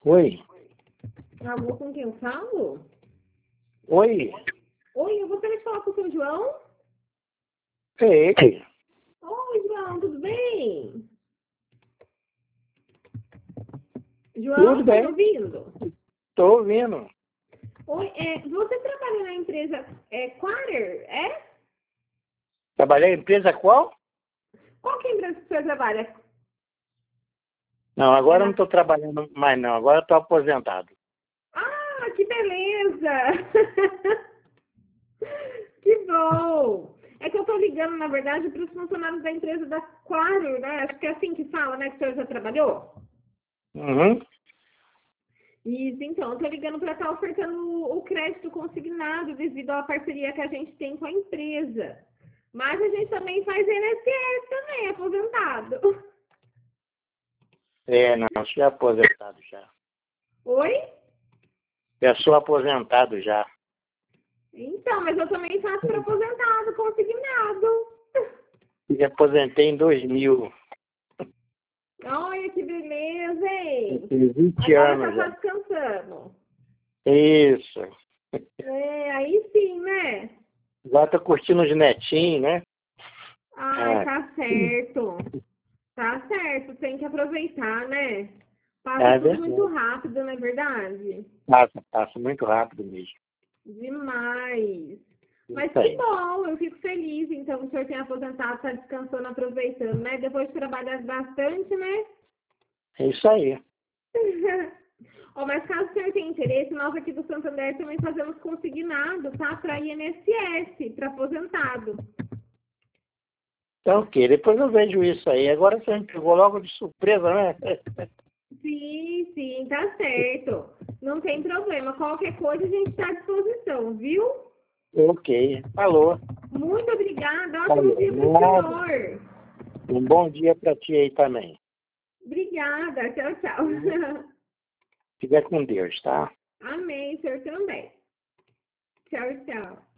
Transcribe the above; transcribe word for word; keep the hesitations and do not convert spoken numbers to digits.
Oi. Alô, com quem eu falo? Oi. Oi, eu gostaria de falar com o seu João. Ei. Oi, João, tudo bem? João, Tudo tá me bem? ouvindo? Tô ouvindo. Oi, é, você trabalha na empresa é, Quarter, é? Trabalhei em empresa qual? Qual que é a empresa que você trabalha? Não, É agora eu não na... estou trabalhando mais não. Agora eu estou aposentado. Ah, que beleza! Que bom! É que eu tô ligando, na verdade, para os funcionários da empresa da Quarter, né? Acho que é assim que fala, né? Que o senhor já trabalhou? Uhum. Isso, então, eu tô ligando para estar ofertando o crédito consignado devido à parceria que a gente tem com a empresa. Mas a gente também faz I N S S também, aposentado. É, não, eu sou aposentado já. Oi? Eu sou aposentado já. Então, mas eu também faço para aposentado consignado. Me aposentei em dois mil. Olha que beleza, hein? Tenho vinte Agora tá anos só já. descansando. Isso. É, aí sim, né? Agora tô curtindo os netinhos, né? Ai, Ah, tá certo. Tá certo, tem que aproveitar, né? Passa é tudo muito verdade. rápido, não é verdade? Passa, passa muito rápido mesmo. Demais. Mas Isso que aí. bom, eu fico feliz, então, que o senhor tenha aposentado, está descansando, aproveitando, né? Depois de trabalhar bastante, né? É isso aí. Ó, mas caso o senhor tenha interesse, nós aqui do Santander também fazemos consignado, tá? Para I N S S, para aposentado. Então, ok. Depois eu vejo isso aí. Agora você me pegou logo de surpresa, né? Sim, sim, tá certo. Não tem problema. Qualquer coisa a gente está à disposição, viu? Ok. Falou. Muito obrigada. Ótimo Falou. dia para o Nada. senhor. Um bom dia para ti aí também. Obrigada. Tchau, tchau. Fica com Deus, tá? Amém, o senhor também. Tchau, tchau.